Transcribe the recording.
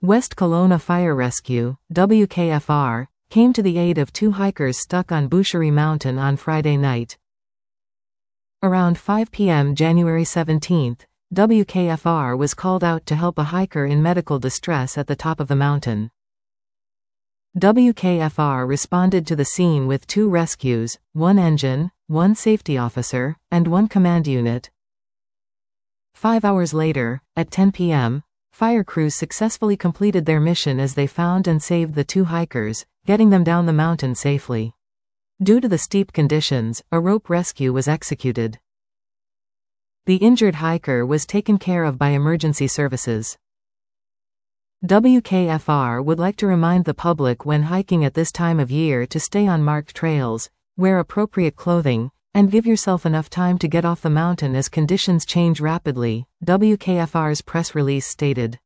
West Kelowna Fire Rescue, WKFR, came to the aid of two hikers stuck on Boucherie Mountain on Friday night. Around 5 p.m. January 17, WKFR was called out to help a hiker in medical distress at the top of the mountain. WKFR responded to the scene with 2 rescues, 1 engine, 1 safety officer, and 1 command unit. 5 hours later, at 10 p.m., fire crews successfully completed their mission as they found and saved the 2 hikers, getting them down the mountain safely. Due to the steep conditions, a rope rescue was executed. The injured hiker was taken care of by emergency services. WKFR would like to remind the public when hiking at this time of year to stay on marked trails, wear appropriate clothing, and give yourself enough time to get off the mountain as conditions change rapidly, WKFR's press release stated.